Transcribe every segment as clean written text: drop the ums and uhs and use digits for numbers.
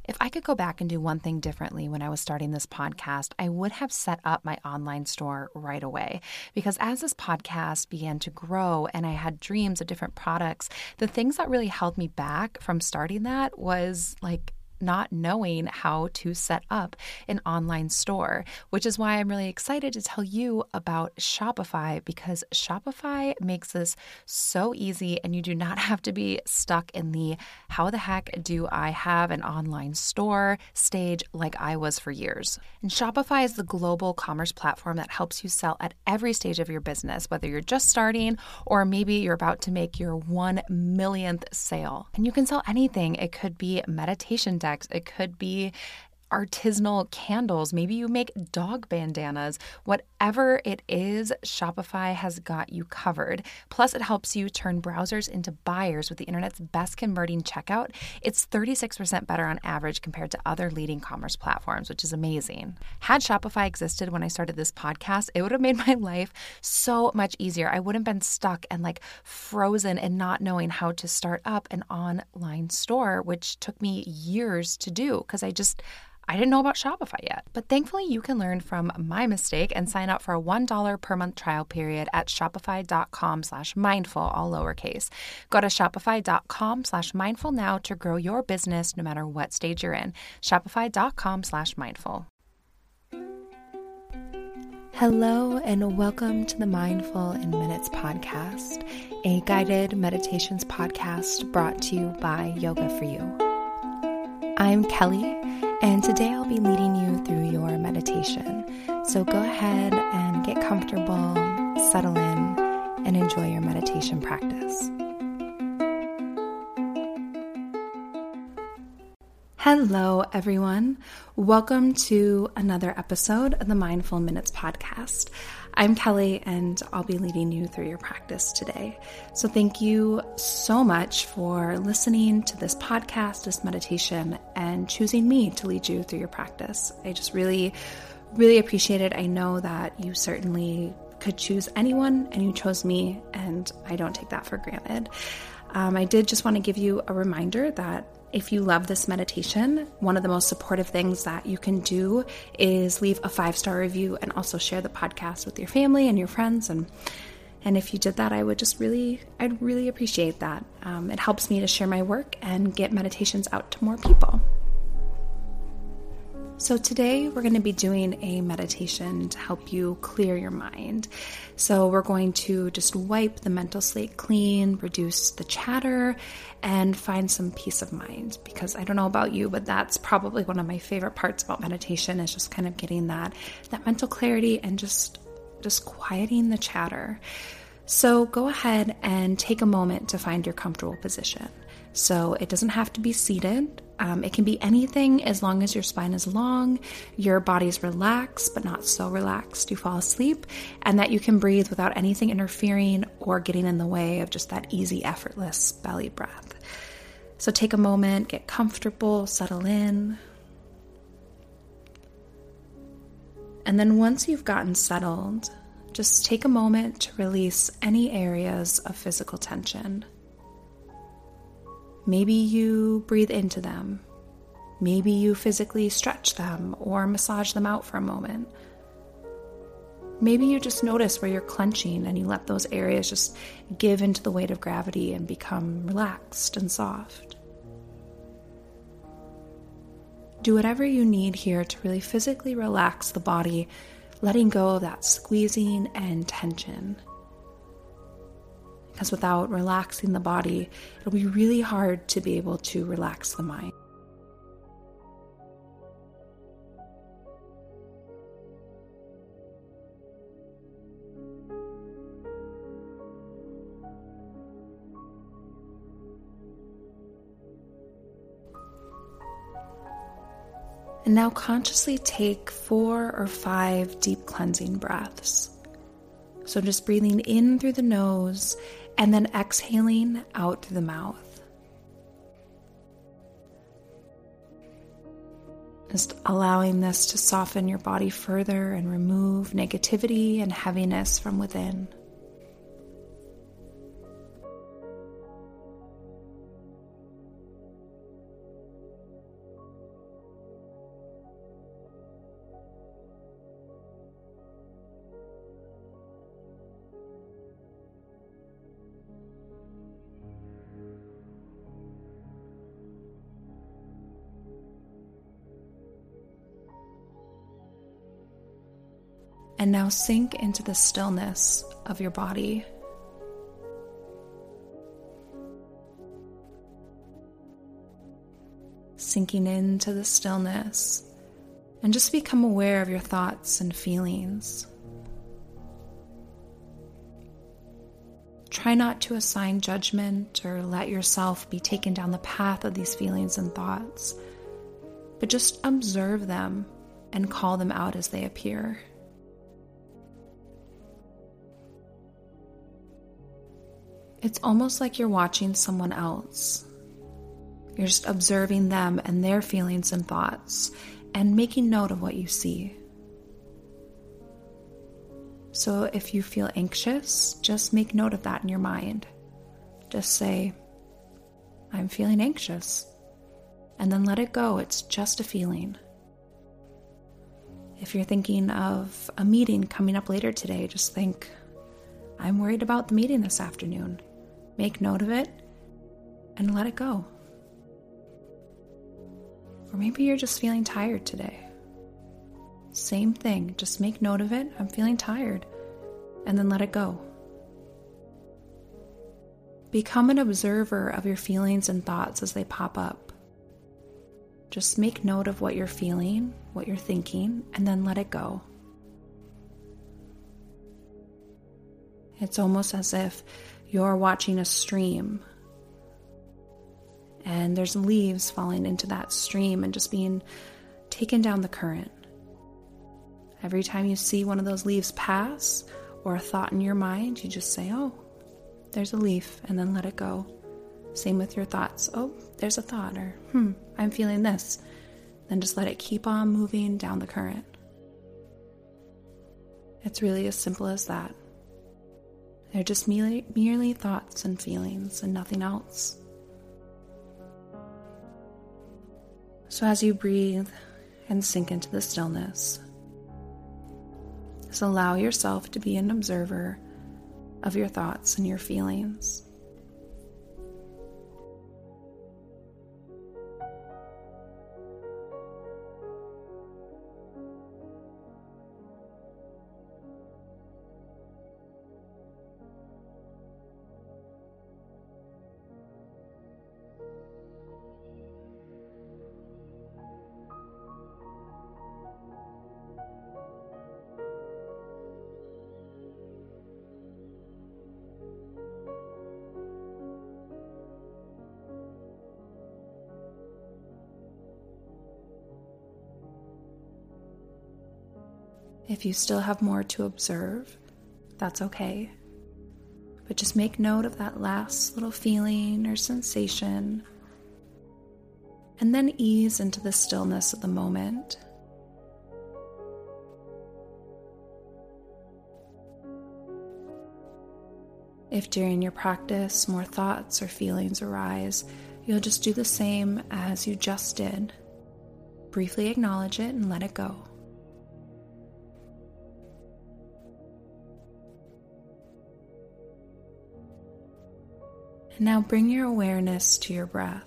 If I could go back and do one thing differently when I was starting this podcast, I would have set up my online store right away. Because as this podcast began to grow and I had dreams of different products, the things that really held me back from starting that was not knowing how to set up an online store, which is why I'm really excited to tell you about Shopify, because Shopify makes this so easy and you do not have to be stuck in the how the heck do I have an online store stage like I was for years. And Shopify is the global commerce platform that helps you sell at every stage of your business, whether you're just starting or maybe you're about to make your 1 millionth sale. And you can sell anything. It could be meditation decks. It could be artisanal candles. Maybe you make dog bandanas. Whatever it is, Shopify has got you covered. Plus, it helps you turn browsers into buyers with the internet's best converting checkout. It's 36% better on average compared to other leading commerce platforms, which is amazing. Had Shopify existed when I started this podcast, it would have made my life so much easier. I wouldn't have been stuck and frozen and not knowing how to start up an online store, which took me years to do because I didn't know about Shopify yet. But thankfully, you can learn from my mistake and sign up for a $1 per month trial period at shopify.com/mindful, all lowercase. Go to shopify.com/mindful now to grow your business no matter what stage you're in. Shopify.com/mindful. Hello, and welcome to the Mindful in Minutes podcast, a guided meditations podcast brought to you by Yoga For You. I'm Kelly, and today I'll be leading you through your meditation. So go ahead and get comfortable, settle in, and enjoy your meditation practice. Hello, everyone. Welcome to another episode of the Mindful Minutes podcast. I'm Kelly, and I'll be leading you through your practice today. So thank you so much for listening to this podcast, this meditation, and choosing me to lead you through your practice. I just really, really appreciate it. I know that you certainly could choose anyone, and you chose me, and I don't take that for granted. I did just want to give you a reminder that if you love this meditation, one of the most supportive things that you can do is leave a 5-star review and also share the podcast with your family and your friends. And if you did that, I'd really appreciate that. It helps me to share my work and get meditations out to more people. So today we're going to be doing a meditation to help you clear your mind. So we're going to just wipe the mental slate clean, reduce the chatter, and find some peace of mind. Because I don't know about you, but that's probably one of my favorite parts about meditation is just kind of getting that mental clarity and just quieting the chatter. So go ahead and take a moment to find your comfortable position. So it doesn't have to be seated. It can be anything as long as your spine is long, your body's relaxed, but not so relaxed you fall asleep, and that you can breathe without anything interfering or getting in the way of just that easy, effortless belly breath. So take a moment, get comfortable, settle in. And then once you've gotten settled, just take a moment to release any areas of physical tension. Maybe you breathe into them. Maybe you physically stretch them or massage them out for a moment. Maybe you just notice where you're clenching and you let those areas just give into the weight of gravity and become relaxed and soft. Do whatever you need here to really physically relax the body, letting go of that squeezing and tension. Because without relaxing the body, it'll be really hard to be able to relax the mind. And now consciously take 4 or 5 deep cleansing breaths. So just breathing in through the nose and then exhaling out through the mouth. Just allowing this to soften your body further and remove negativity and heaviness from within. And now sink into the stillness of your body. Sinking into the stillness, and just become aware of your thoughts and feelings. Try not to assign judgment or let yourself be taken down the path of these feelings and thoughts, but just observe them and call them out as they appear. It's almost like you're watching someone else. You're just observing them and their feelings and thoughts and making note of what you see. So if you feel anxious, just make note of that in your mind. Just say, I'm feeling anxious. And then let it go. It's just a feeling. If you're thinking of a meeting coming up later today, just think, I'm worried about the meeting this afternoon. Make note of it and let it go. Or maybe you're just feeling tired today. Same thing, just make note of it. I'm feeling tired. And then let it go. Become an observer of your feelings and thoughts as they pop up. Just make note of what you're feeling, what you're thinking, and then let it go. It's almost as if you're watching a stream and there's leaves falling into that stream and just being taken down the current. Every time you see one of those leaves pass or a thought in your mind, you just say, oh, there's a leaf, and then let it go. Same with your thoughts. Oh, there's a thought, or I'm feeling this. Then just let it keep on moving down the current. It's really as simple as that. They're just merely thoughts and feelings and nothing else. So as you breathe and sink into the stillness, just allow yourself to be an observer of your thoughts and your feelings. If you still have more to observe, that's okay. But just make note of that last little feeling or sensation, and then ease into the stillness of the moment. If during your practice more thoughts or feelings arise, you'll just do the same as you just did. Briefly acknowledge it and let it go. And now bring your awareness to your breath.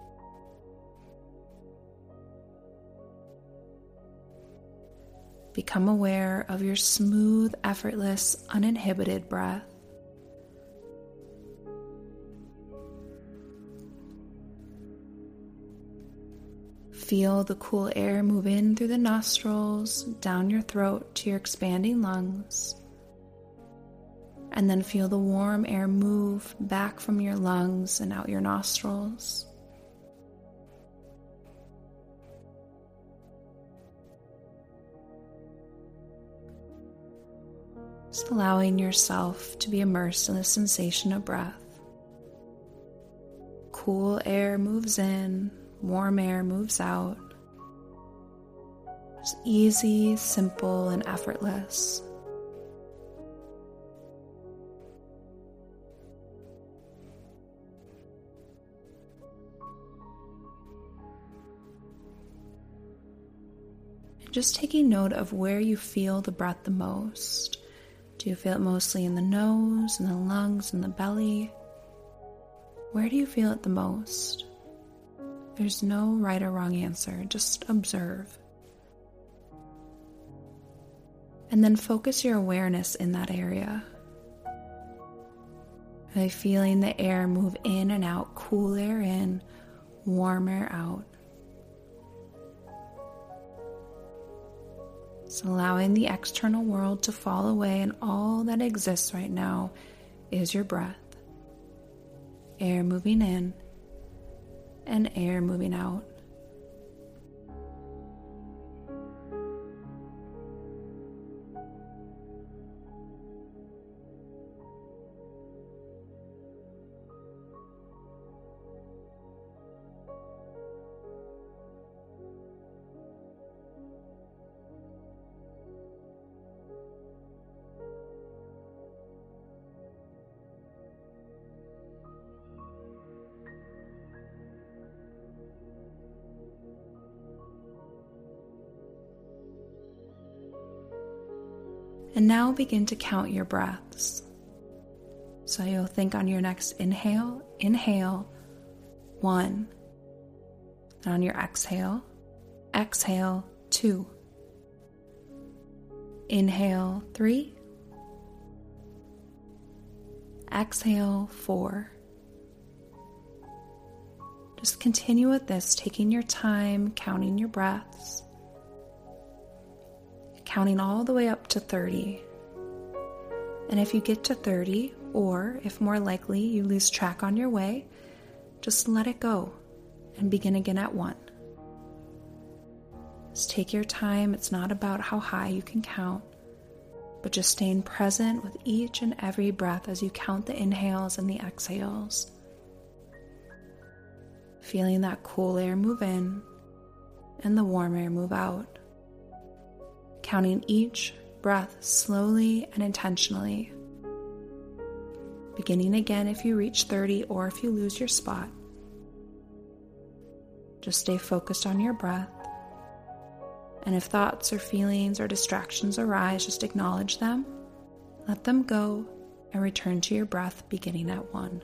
Become aware of your smooth, effortless, uninhibited breath. Feel the cool air move in through the nostrils, down your throat to your expanding lungs. And then feel the warm air move back from your lungs and out your nostrils. Just allowing yourself to be immersed in the sensation of breath. Cool air moves in, warm air moves out. It's easy, simple, and effortless. Just taking note of where you feel the breath the most. Do you feel it mostly in the nose, in the lungs, in the belly? Where do you feel it the most? There's no right or wrong answer, just observe. And then focus your awareness in that area. By feeling the air move in and out, cool air in, warm air out. So allowing the external world to fall away, and all that exists right now is your breath. Air moving in and air moving out. And now begin to count your breaths. So you'll think on your next inhale, 1. And on your exhale, 2. Inhale, 3. Exhale, 4. Just continue with this, taking your time, counting your breaths. Counting all the way up to 30. And if you get to 30, or if more likely you lose track on your way, just let it go and begin again at 1. Just take your time. It's not about how high you can count, but just staying present with each and every breath as you count the inhales and the exhales. Feeling that cool air move in and the warm air move out. Counting each breath slowly and intentionally. Beginning again if you reach 30 or if you lose your spot. Just stay focused on your breath. And if thoughts or feelings or distractions arise, just acknowledge them, let them go, and return to your breath beginning at 1.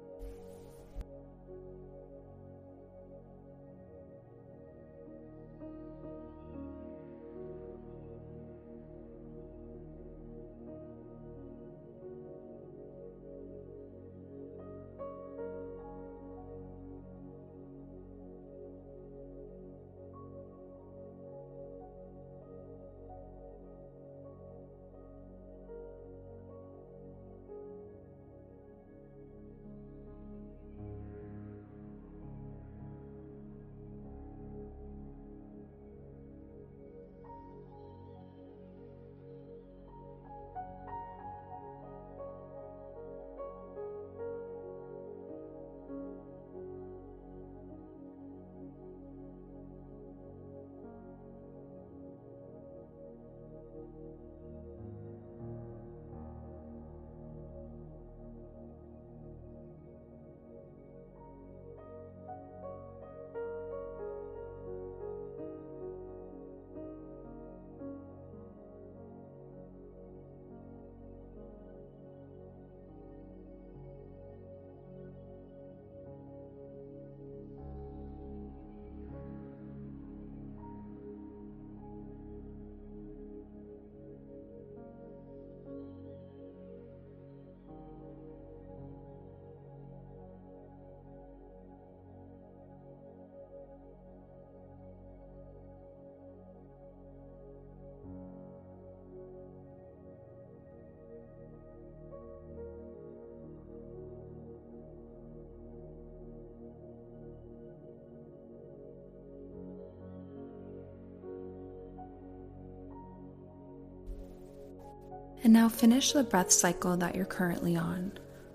And now finish the breath cycle that you're currently on.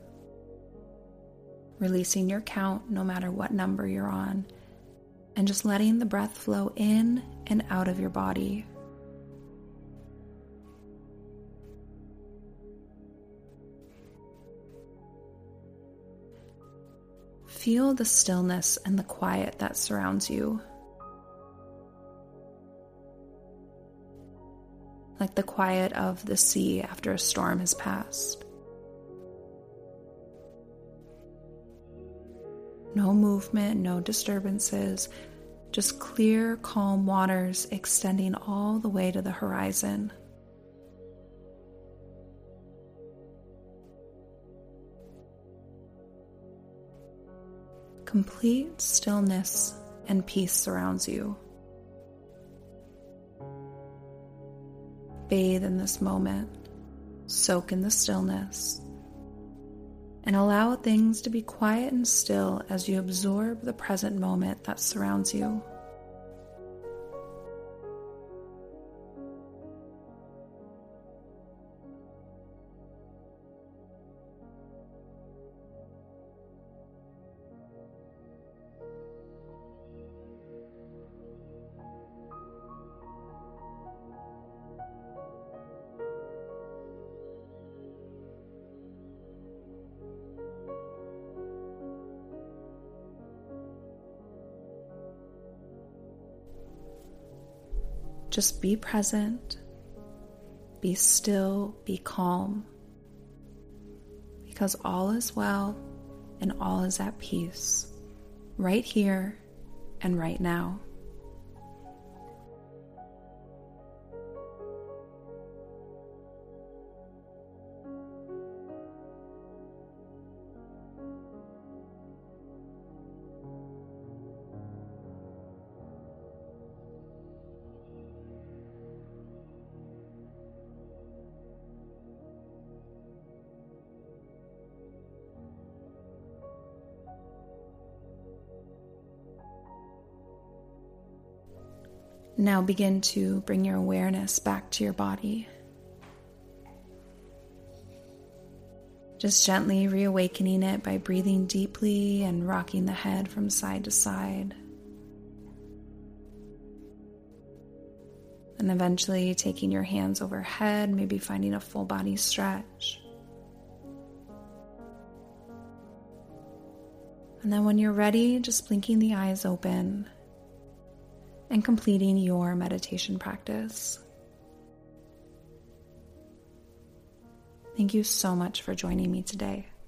Releasing your count no matter what number you're on, and just letting the breath flow in and out of your body. Feel the stillness and the quiet that surrounds you. Like the quiet of the sea after a storm has passed. No movement, no disturbances, just clear, calm waters extending all the way to the horizon. Complete stillness and peace surrounds you. Bathe in this moment, soak in the stillness, and allow things to be quiet and still as you absorb the present moment that surrounds you. Just be present, be still, be calm, because all is well and all is at peace, right here and right now. Now begin to bring your awareness back to your body. Just gently reawakening it by breathing deeply and rocking the head from side to side. And eventually taking your hands overhead, maybe finding a full body stretch. And then when you're ready, just blinking the eyes open and completing your meditation practice. Thank you so much for joining me today.